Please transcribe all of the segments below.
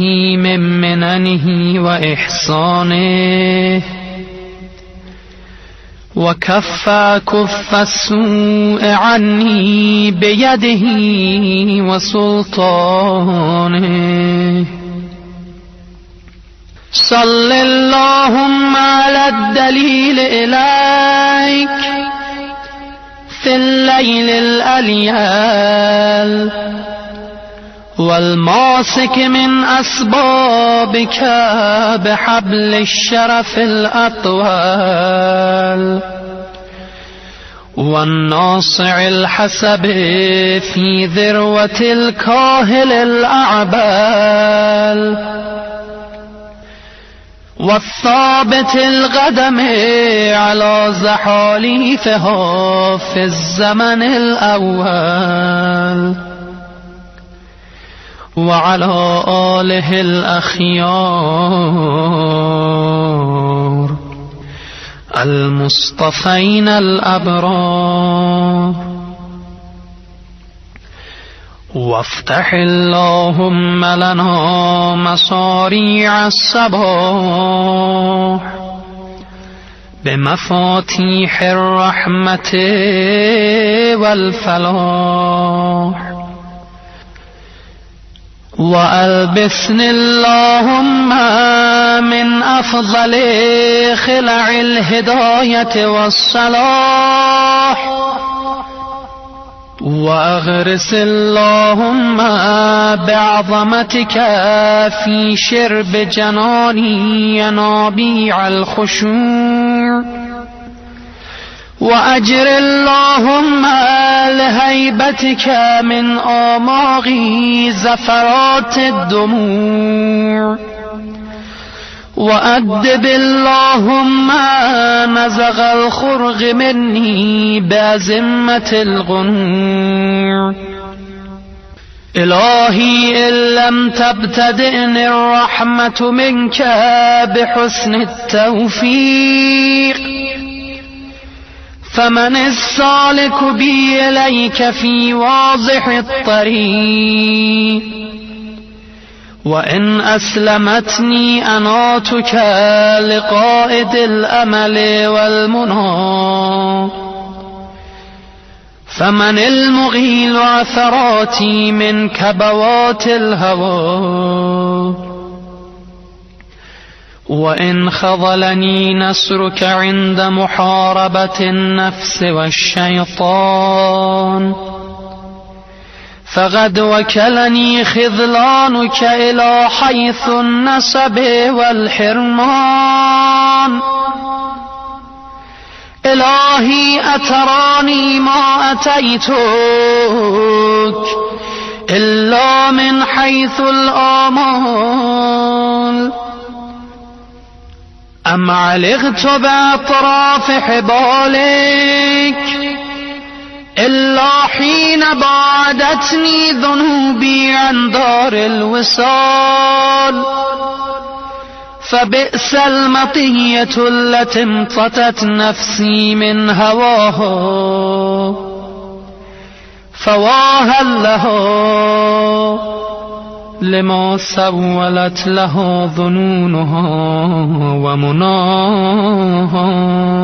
من مننه وإحسانه وكف السوء عني بيده وسلطانه صل اللهم على الدليل إليك في الليل الأليال والماسك من أسبابك بحبل الشرف الأطول والناصع الحسب في ذروة الكاهل الأعبال والثابت القدم على زحاليفها في الزمن الأول وعلى آله الأخيار المصطفين الأبرار وافتح اللهم لنا مصاريع الصباح بمفاتيح الرحمة والفلاح وألبسني اللهم من أفضل خلع الهداية والصلاح وأغرس اللهم بعظمتك في شرب جناني ينابيع الخشوع وأجر اللهم لهيبتك من آماغي زفرات الدموع وأدب اللهم نزغ الخرق مني بأزمة الغنوع إلهي إن لم تبتدئني الرحمة منك بحسن التوفيق فمن السالك بي إليك في واضح الطريق وإن أسلمتني أناتك لقائد الأمل والمنى فمن المغيل عثراتي من كبوات الهوى وإن خذلني نصرك عند محاربة النفس والشيطان فقد وكلني خذلانك إلى حيث النسب والحرمان إلهي أتراني ما أتيتك إلا من حيث الآمال أم علقت بأطراف حبالك إلا حين بعدتني ذنوبي عن دار الوصال فبئس المطية التي امتطت نفسي من هواها فواها لها لما سولت له ظنونها ومناها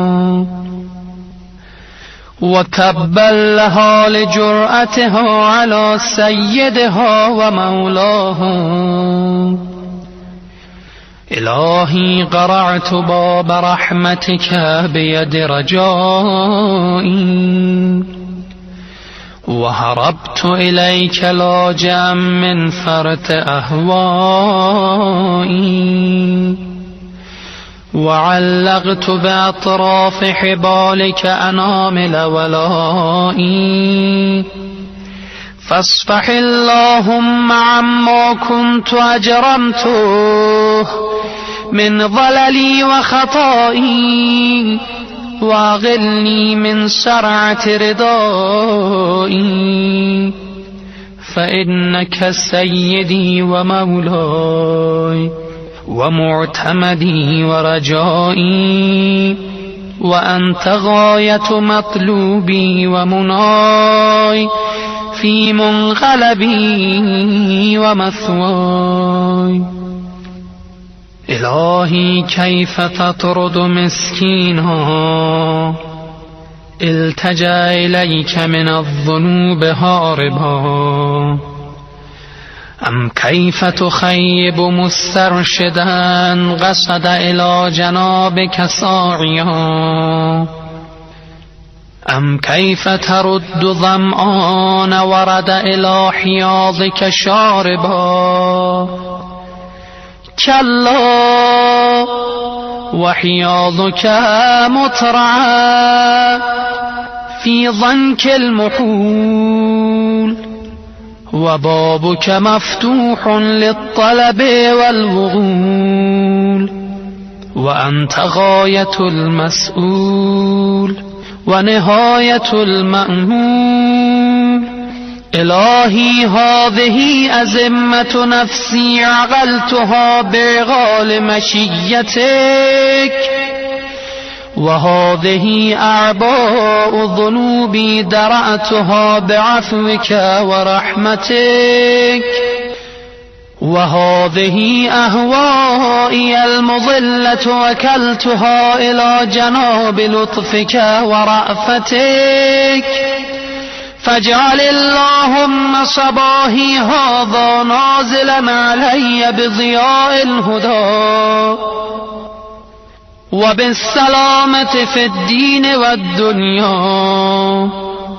وتبا لها لجرأتها على سيدها ومولاها إلهي قرعت باب رحمتك بيد رجائي وهربت إليك لاجئا من فرط أهوائي وعلقت بأطراف حبالك أنامل ولائي فاصفح اللهم عما كنت أجرمته من ضللي وخطائي واغلني من سرعة رضائي فإنك سيدي ومولاي ومعتمدي ورجائي وأنت غاية مطلوبي ومناي في منقلبي ومثواي الهی کیف تطرد مسکینا التجا الیک من الذنوب هاربا ام کیف تخیب مسترشدا قصد الی جنابک ساعیا ام کیف ترد ظمآن ورد الی حیاضک شاربا کلا وحیاضک مترعا فی ضنک المحول وبابك مفتوح للطلب والوغول وأنت غاية المسؤول ونهاية المأمول إلهي هذه أزمة نفسي عقلتها بعقال مشيتك وهذه أعباء ذنوبي درأتها بعفوك ورحمتك وهذه أهوائي المضلة وكلتها إلى جناب لطفك ورأفتك فاجعل اللهم صباحي هذا نازلا علي بضياء الهدى وبالسلامة في الدين والدنيا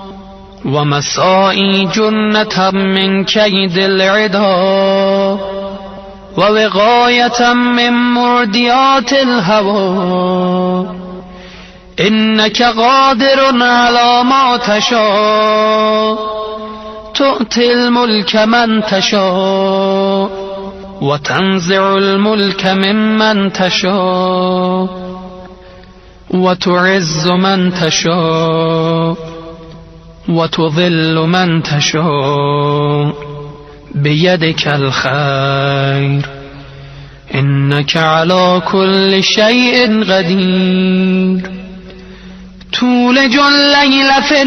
ومسائي جنة من كيد العدا ووقاية من معديات الهوى إنك قادر على ما تشاء تؤتي الملك من تشاء وتنزع الملك ممن تشاء وتعز من تشاء وتذل من تشاء بيدك الخير إنك على كل شيء قدير تولج الليل في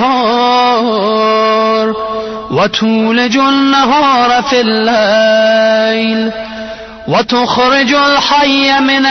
النهار وتولج النهار في الليل وتخرج الحي من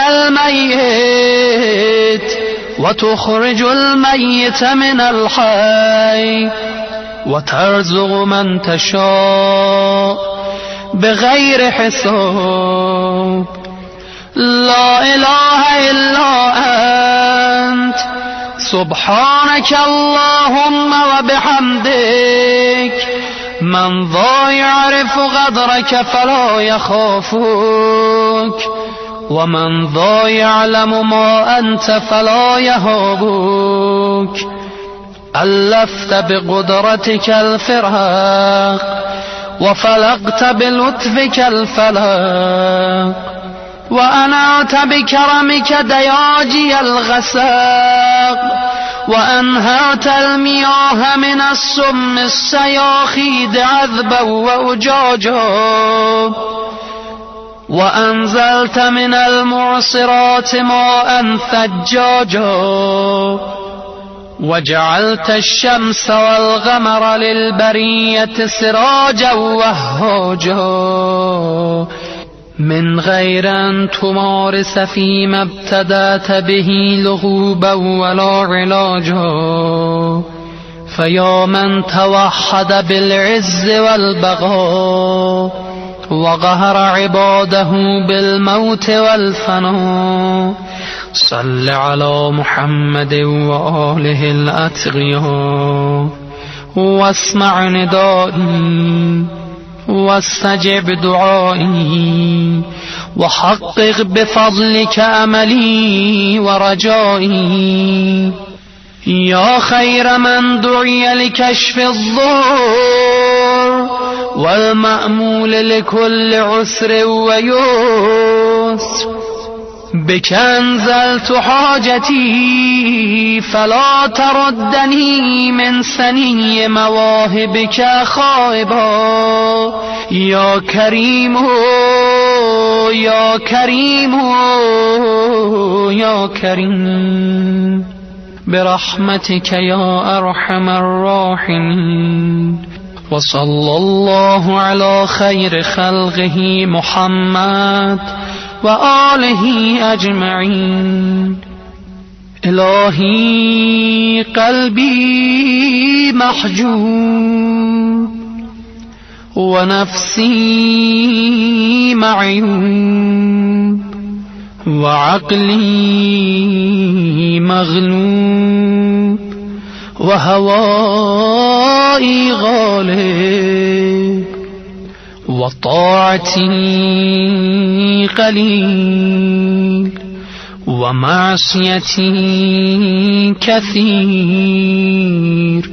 الميت وتخرج الميت من الحي وترزق من تشاء بغير حساب لا إله إلا أنت سبحانك اللهم وبحمدك من ذا يعرف قدرك فلا يخافك ومن ذا يعلم ما أنت فلا يهابك ألفت بقدرتك الفراق وفلقت بلطفك الفلاق وأنعت بكرمك دياجي الغساق وأنهرت المياه من السم السياخيد عذبا وأجاجا وأنزلت من المعصرات ماء ثجاجا وجعلت الشمس والقمر للبرية سراجا وهاجا من غير أن تمارس فيما ابتدأت به لغوبا ولا علاجا فيا من توحد بالعز والبقاء وقهر عباده بالموت والفناء صل على محمد وآله الأتقياء واسمع ندائي واستجب دعائي وحقق بفضلك أملي ورجائي يا خير من دعي لكشف الضر والمأمول لكل عسر ويسر بك أنزلت حاجتي فلا تردني من سني مواهبك خائبا يا كريم يا كريم يا كريم برحمتك يا أرحم الراحمين وصلى الله على خير خلقه محمد وآله أجمعين. إلهي قلبي محجوب ونفسي معيوب وعقلي مغلوب وهوائي غالب وطاعتي قليل ومعصيتي كثير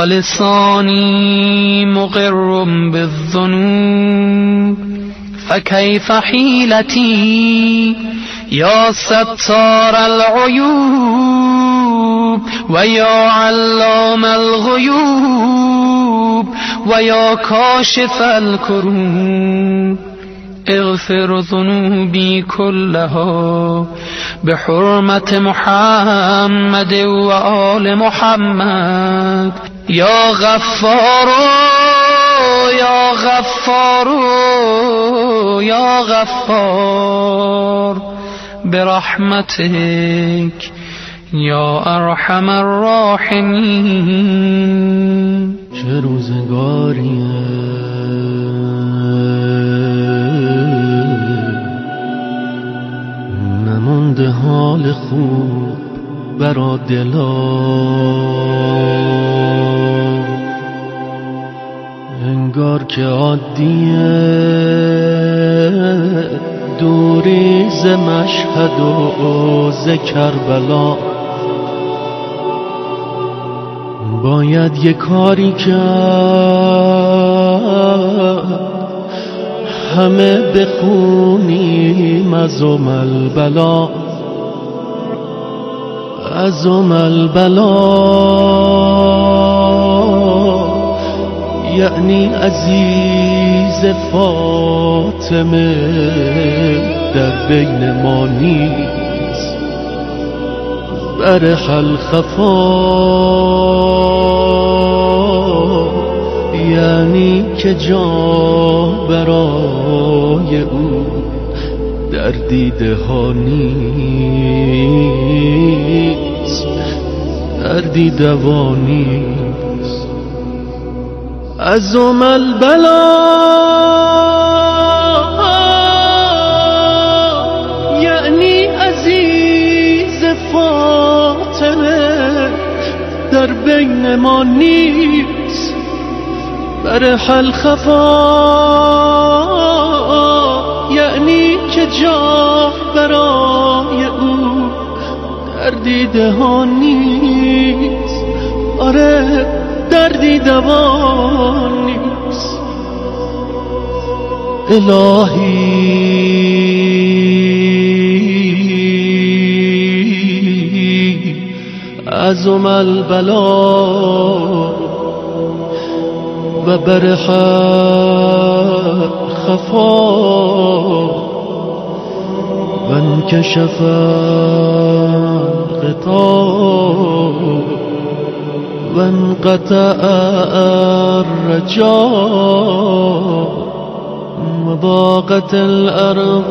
ولساني مقر بالذنوب فكيف حيلتي يا ستار العيوب ويا علام الغيوب ويا كاشف الكروب. اغفر ذنوبي كلها بحرمة محمد وآل محمد يا غفار يا غفار يا غفار برحمتك يا ارحم الراحمین. چه روزگاریه نمونده حال خوب برا دلا، انگار که عادیه دوری ز مشهد و ز کربلا. باید یه کاری کرد همه بخونیم ازم البلا، ازم البلا یعنی عزیز فاطمه در بین ما نیست، برح الخفا یعنی که جا برای او در دیده ها نیست، در دیده ها نیست. ازم البلا یعنی عزیز فاطمه در بین ما نیست، برح الخفا یعنی که جا برای او در دیده ها نیست، آره در دیده ها نیست. الهی ازم البلا و برح خفا و انکشف غطا و انقطع الرجاء و ضاقت الارض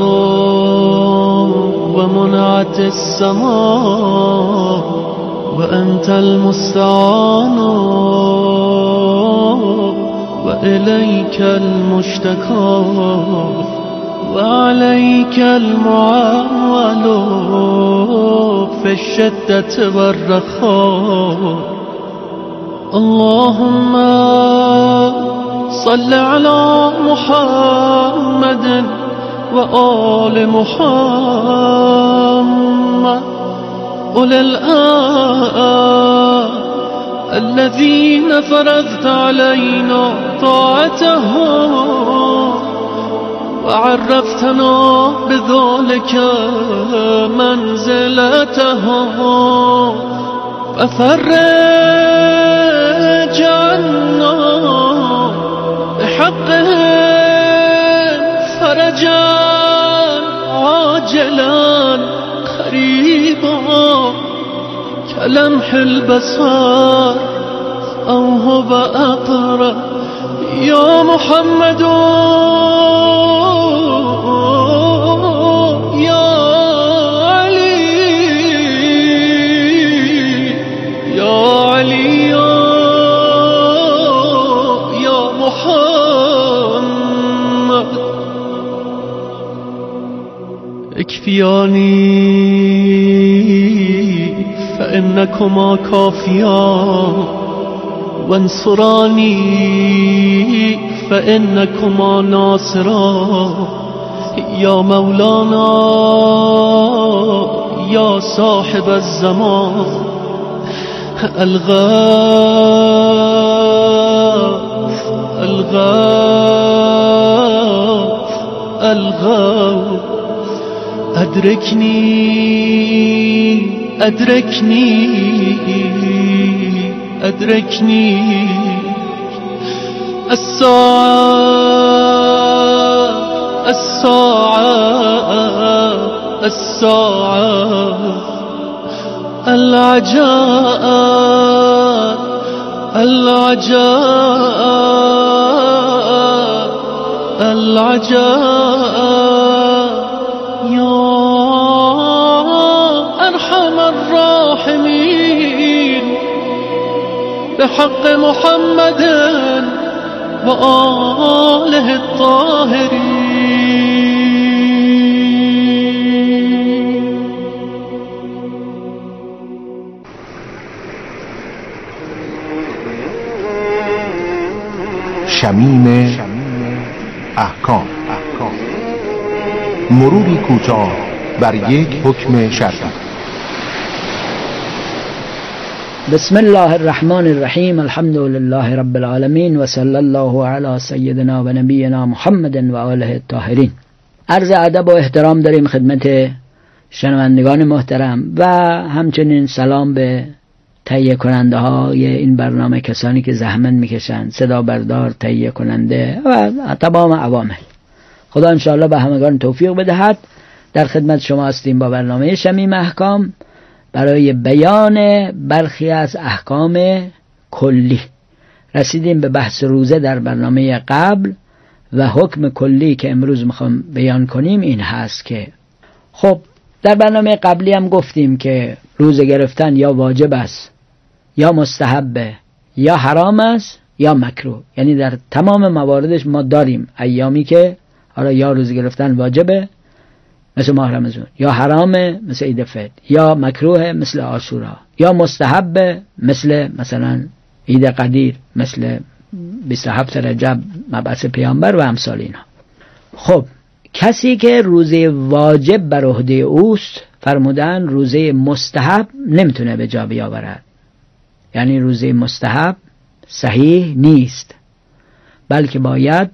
و منعت السماء و انت المستعان وإليك المشتكى وعليك المعول في الشدة والرخاء. اللهم صل على محمد وآل محمد أولي الآن الذين فرضت علينا طاعتهم وعرفتنا بذلك منزلتهم ففرج عنا بحقهم فرجا عاجلا قريبا كلمح البصر أو هو أقرب. يا محمد اكفياني فإنكما كافيان وانصراني فإنكما ناصران يا مولانا يا صاحب الزمان الغاث الغاث الغاث أدركني أدركني أدركني الساعة الساعة الساعة العجاء العجاء العجاء يا أرحم الراحمين بحق محمد وآله الطاهرين. شمیم احکام، مروری کوتاه بر یک حکم شرعی. بسم الله الرحمن الرحیم. الحمد لله رب العالمین و صلی الله علی سیدنا و نبینا محمد و آله الطاهرین. عرض ادب و احترام داریم خدمت شنوندگان محترم و همچنین سلام به تهیه کننده های این برنامه، کسانی که زحمت میکشند، صدا بردار، تهیه کننده و تمام عوامل. خدا انشاءالله به همگان توفیق بدهد. در خدمت شما هستیم با برنامه شمیم احکام برای بیان برخی از احکام کلی. رسیدیم به بحث روزه در برنامه قبل و حکم کلی که امروز میخوام بیان کنیم این هست که خب در برنامه قبلی هم گفتیم که روزه گرفتن یا واجب است یا مستحبه یا حرام است یا مکروه. یعنی در تمام مواردش ما داریم ایامی که حالا یا روزه گرفتن واجبه مثل ماه رمضان، یا حرامه مثل عید فطر، یا مکروه مثل عاشورا، یا مستحبه مثلا عید قدیر، مثل 27 رجب مبعث پیامبر و امثال اینا. خب کسی که روزه واجب بر عهده اوست فرمودن روزه مستحب نمیتونه به جا بیاورد. یعنی روزه مستحب صحیح نیست، بلکه باید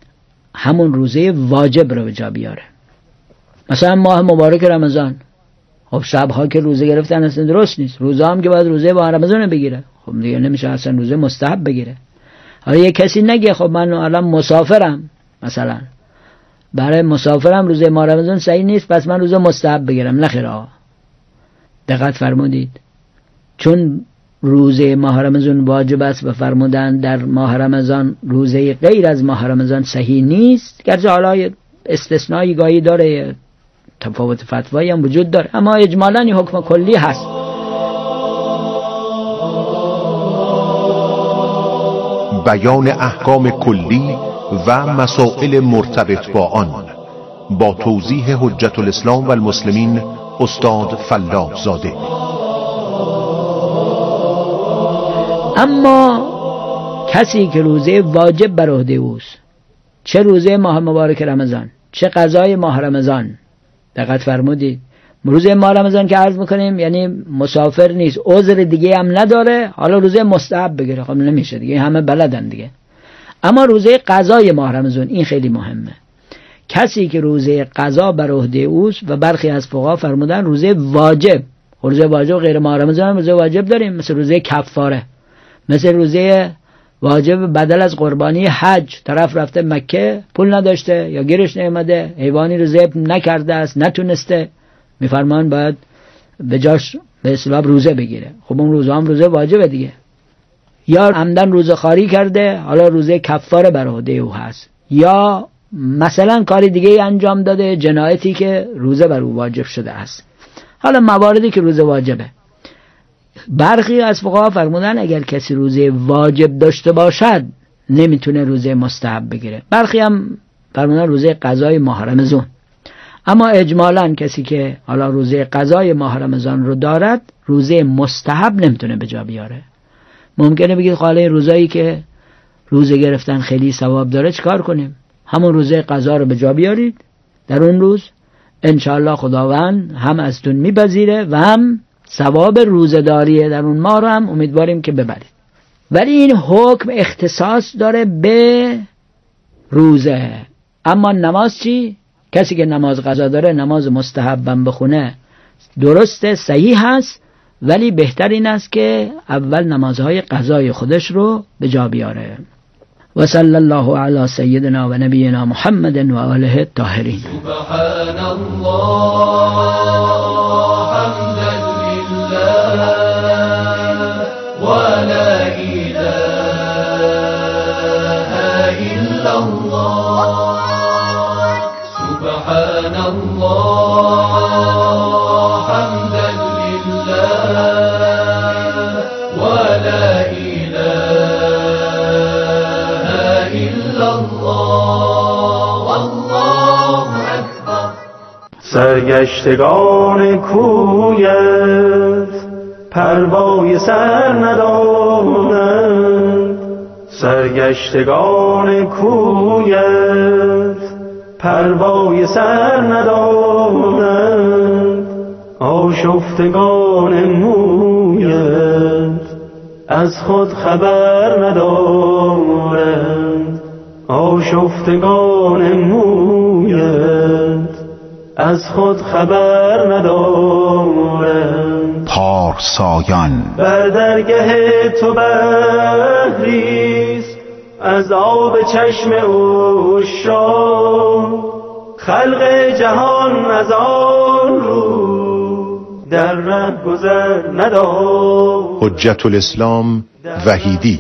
همون روزه واجب رو به جا بیاره. مثلا ماه مبارک رمضان، خب شبها که روزه گرفتن اصلا درست نیست، روزا هم که باید روزه با رمضان بگیره، خب دیگه نمیشه اصلا روزه مستحب بگیره. حالا یه کسی نگه خب من الان مسافرم، مثلا برای مسافرم روزه ماه رمضان صحیح نیست پس من روزه مستحب بگیرم. نخیر آقا، دقت فرمودید، چون روزه ماه رمضان واجب است و فرمودن در ماه رمضان روزه غیر از ماه رمضان صحیح نیست، گرچه حالا استثنایی گاهی داره، تفاوت فتوایی هم وجود داره، اما اجمالاً این حکم کلی هست. بیان احکام کلی و مسائل مرتبط با آن با توضیح حجت الاسلام و المسلمین استاد فلاح زاده. اما کسی که روزه واجب بر عهده اوست، چه روزه ماه مبارک رمضان چه قضای ماه رمضان، دقت فرمودید، روزه ماه رمضان که عرض میکنیم یعنی مسافر نیست، عذر دیگه هم نداره، حالا روزه مستحب بگیره، خب نمیشه دیگه، همه بلدن دیگه. اما روزه قضای ماه رمضان این خیلی مهمه. کسی که روزه قضا بر عهده اوست و برخی از فقها فرمودن روزه واجب، روزه واجب غیر ماه رمضان هم روزه واجب داریم، مثل روزه کفاره، مثل روزه واجب بدل از قربانی حج، طرف رفته مکه پول نداشته یا گیرش نیامده، حیوانی رو ذبح نکرده است نتونسته، میفرمان باید به جاش به اصطلاح روزه بگیره. خب اون روزه هم روزه واجبه دیگه. یا عمدن روزه خواری کرده، حالا روزه کفاره بر عهده او هست، یا مثلا کاری دیگه انجام داده، جنایتی که روزه بر او واجب شده است. حالا مواردی که روزه واجبه، برخی از فقها فرمودن اگر کسی روزه واجب داشته باشد نمیتونه روزه مستحب بگیره. برخی هم فرمودن روزه قضای ماه رمضان. اما اجمالاً کسی که حالا روزه قضای ماه رمضان رو دارد روزه مستحب نمیتونه به جا بیاره. ممکنه بگید حالا روزایی که روزه گرفتن خیلی ثواب داره چیکار کنیم؟ همون روزه قضا رو به جا بیارید، در اون روز انشاءالله خداوند هم ازتون میپذیره و هم ثواب روزه داریه در اون ماه رو هم امیدواریم که ببرید. ولی این حکم اختصاص داره به روزه. اما نماز چی؟ کسی که نماز قضا داره نماز مستحبم بخونه درسته، صحیح هست، ولی بهتر این است که اول نمازهای قضای خودش رو به جا بیاره. و صلی الله علی سیدنا و نبینا محمد و آله الطاهرین. سبحان الله حمدا لله و لا اله الا الله. سبحان الله حمدا لله و لا اله الا الله. الله اکبر. سرگشتگان کویت پروای سر ندارند، سرگشتگان کویت پروای سر ندارند، آشفتگان مویت از خود خبر ندارند، آشفتگان مویت از خود خبر ندارند. پارسایان بر درگه تو بحریست از آب چشم عشاق، خلق جهان از آن رو در ره گذر ندارند. حجت الاسلام وحیدی.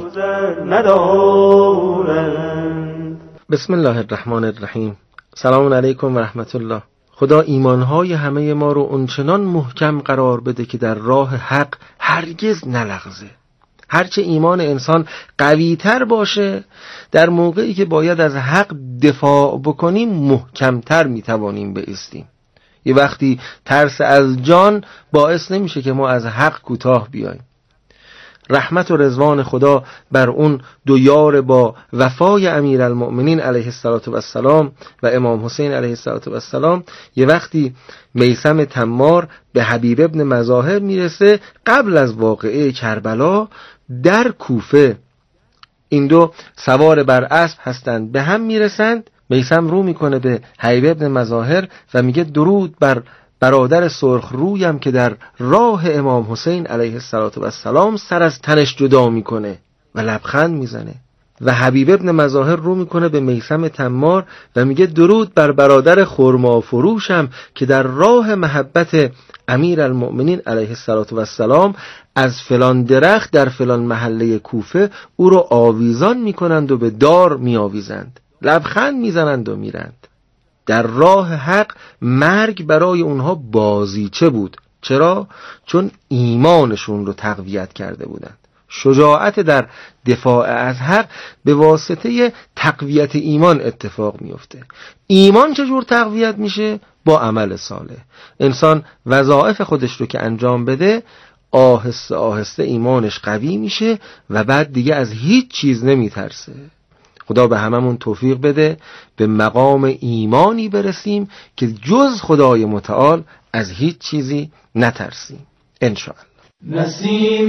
بسم الله الرحمن الرحیم. سلام علیکم و رحمت الله. خدا ایمانهای همه ما رو اونچنان محکم قرار بده که در راه حق هرگز نلغزه. هرچه ایمان انسان قوی تر باشه، در موقعی که باید از حق دفاع بکنیم محکمتر میتوانیم بایستیم. یه وقتی ترس از جان باعث نمیشه که ما از حق کوتاه بیاییم. رحمت و رضوان خدا بر اون دو یار با وفای امیرالمؤمنین علیه السلام و امام حسین علیه السلام. یه وقتی میثم تمار به حبیب ابن مظاهر میرسه قبل از واقعه کربلا در کوفه. این دو سوار بر اسب هستند، به هم میرسند. میثم رو میکنه به حبیب ابن مظاهر و میگه درود بر برادر سرخ رویم که در راه امام حسین علیه السلام سر از تنش جدا میکنه و لبخند میزنه. و حبیب ابن مظاهر رو میکنه به میثم تمار و میگه درود بر برادر خرما فروشم که در راه محبت امیرالمؤمنین علیه السلام از فلان درخت در فلان محله کوفه او رو آویزان میکنند و به دار میآویزند، لبخند میزنند و میرند. در راه حق مرگ برای اونها بازیچه بود. چرا؟ چون ایمانشون رو تقویت کرده بودند. شجاعت در دفاع از حق به واسطه تقویت ایمان اتفاق میفته. ایمان چجور تقویت میشه؟ با عمل صالح. انسان وظایف خودش رو که انجام بده، آهسته آهسته ایمانش قوی میشه و بعد دیگه از هیچ چیز نمیترسه. خدا به هممون توفیق بده به مقام ایمانی برسیم که جز خدای متعال از هیچ چیزی نترسیم انشاءالله. نسیم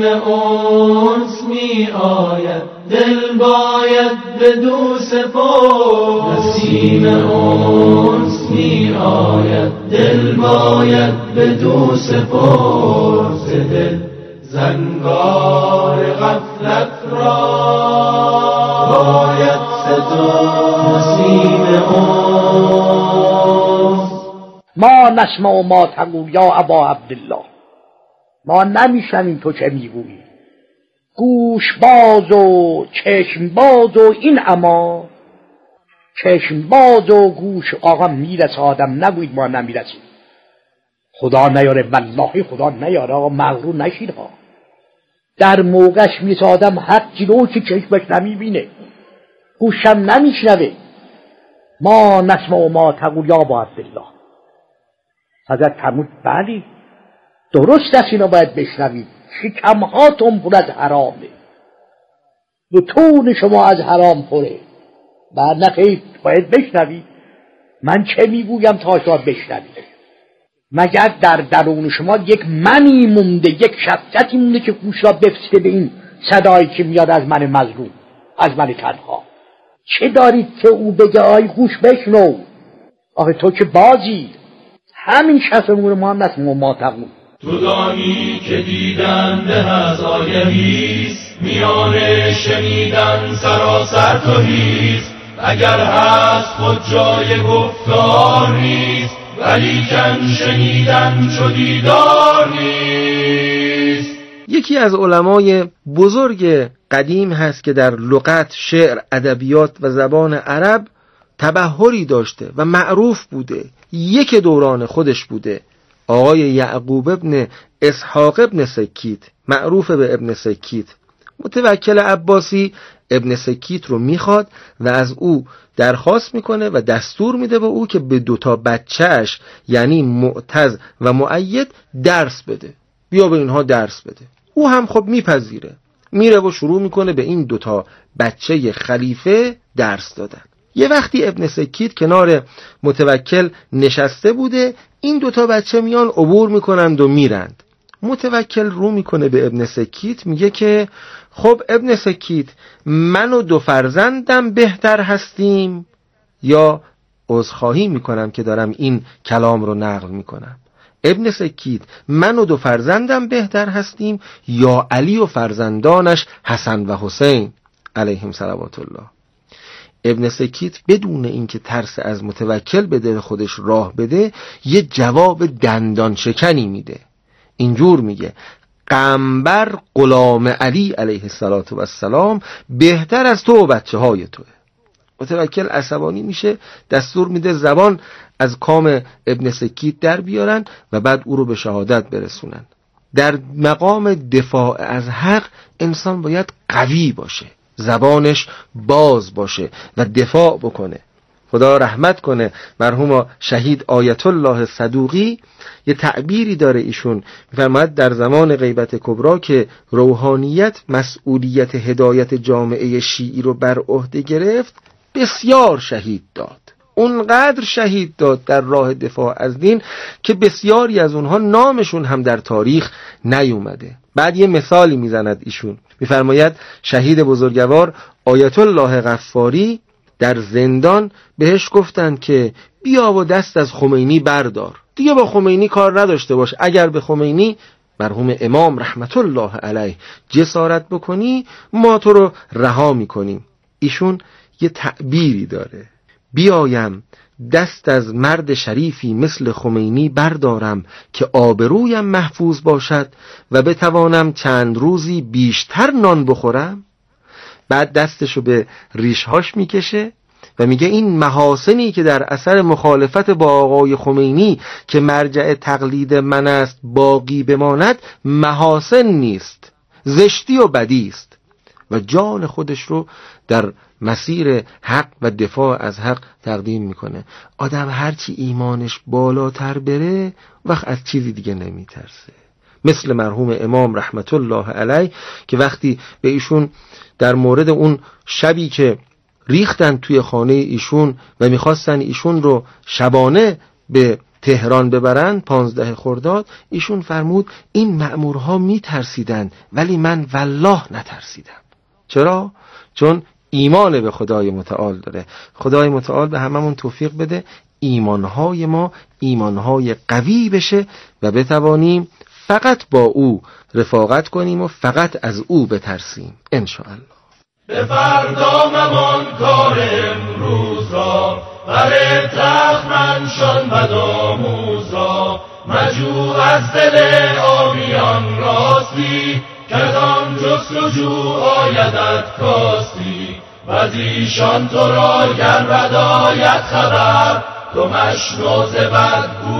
انس می آید دل باید بدو سپار. نسیم انس می آید دل باید بدو سپار. ز دل زنگار غفلت را باید ستار. نسیم انس. ما نسمع ما تقول یا ابا عبدالله، ما نمیشنیم تو چه میگویی. گوش باز و چشم باز و این اما چشم باز و گوش آقا میرسه. آدم نگوید ما نمیرسیم. خدا نیاره، والله خدا نیاره. آقا مغرور نشید ها. در موقعش میرسه آدم حق جلو که چشمش نمیبینه، گوشم نمیشنوه. ما نسمع ما تقول یا ابا عبدالله. حضرت فرمود بلی درست است، اینا باید بشنوید، شکمهاتون پر از حرامه، بطون شما از حرام پره، بعد نخیر باید بشنوید. من چه میگویم تا شما بشنوید؟ مگر در درون شما یک منی مونده، یک شفقتی مونده که گوش را بفسته به این صدایی که میاد از من مظلوم، از من تنها؟ چه دارید که او بگه آی گوش بشنو؟ آخه تو که بازی همین شخص نور محمد است ما تقول. تو دانی که دیدن به از آگهیست، میان شنیدن سراسر توهیست، اگر هست خود جای گفتار نیست، ولیکن شنیدن چو دیدار نیست. یکی از علمای بزرگ قدیم هست که در لغت، شعر، ادبیات و زبان عرب تبحری داشته و معروف بوده، یک دوران خودش بوده، آقای یعقوب ابن اسحاق ابن سکیت، معروف به ابن سکیت. متوکل عباسی ابن سکیت رو میخواد و از او درخواست میکنه و دستور میده به او که به 2 بچهش یعنی معتز و مؤید درس بده، بیا به اینها درس بده. او هم خب میپذیره، میره و شروع میکنه به این 2 بچه خلیفه درس دادن. یه وقتی ابن سکیت کنار متوکل نشسته بوده، این 2 بچه میان عبور میکنند و میرند. متوکل رو میکنه به ابن سکیت، میگه که خب ابن سکیت، من و 2 فرزندم بهتر هستیم، یا عذرخواهی میکنم که دارم این کلام رو نقل میکنم، ابن سکیت، من و 2 فرزندم بهتر هستیم یا علی و فرزندانش حسن و حسین علیهم صلوات الله؟ ابن سکیت بدون اینکه ترس از متوکل به دل خودش راه بده، یه جواب دندان شکنی میده. اینجور میگه قنبر غلام علی علیه السلام بهتر از تو و بچه های توه. متوکل عصبانی میشه، دستور میده زبان از کام ابن سکیت در بیارن و بعد او رو به شهادت برسونن. در مقام دفاع از حق انسان باید قوی باشه، زبانش باز باشه و دفاع بکنه. خدا رحمت کنه مرحوم شهید آیت الله صدوقی، یه تعبیری داره ایشون، می‌فرماید در زمان غیبت کبرا که روحانیت مسئولیت هدایت جامعه شیعی رو بر عهده گرفت، بسیار شهید داد، اونقدر شهید داد در راه دفاع از دین که بسیاری از اونها نامشون هم در تاریخ نیومده. بعد یه مثالی میزند ایشون، میفرماید شهید بزرگوار آیت الله غفاری در زندان بهش گفتند که بیا و دست از خمینی بردار، دیگه با خمینی کار نداشته باش، اگر به خمینی مرحوم امام رحمت الله علیه جسارت بکنی ما تو رو رها میکنیم. ایشون یه تعبیری داره، بیایم دست از مرد شریفی مثل خمینی بردارم که آبرویم محفوظ باشد و بتوانم چند روزی بیشتر نان بخورم. بعد دستشو به ریشهاش میکشه و میگه این محاسنی که در اثر مخالفت با آقای خمینی که مرجع تقلید من است باقی بماند محاسن نیست، زشتی و بدی است، و جان خودش رو در مسیر حق و دفاع از حق تقدیم میکنه. آدم هرچی ایمانش بالاتر بره وقت از چیزی دیگه نمیترسه. مثل مرحوم امام رحمت الله علیه که وقتی به ایشون در مورد اون شبی که ریختن توی خانه ایشون و میخواستن ایشون رو شبانه به تهران ببرن 15 خرداد، ایشون فرمود این مأمورها میترسیدن ولی من والله نترسیدم. چرا؟ چون ایمان به خدای متعال داره. خدای متعال به هممون توفیق بده ایمانهای ما ایمانهای قوی بشه و بتوانیم فقط با او رفاقت کنیم و فقط از او بترسیم انشاءالله. به فردا ممان کار امروز را، بر تخت منشان بدآموز را، مجو از دل آبیان راستی، که از آن جستجو آیدت کاستی، و از ایشان تو را گر بد آید خبر، تو مشنو ز بدگویی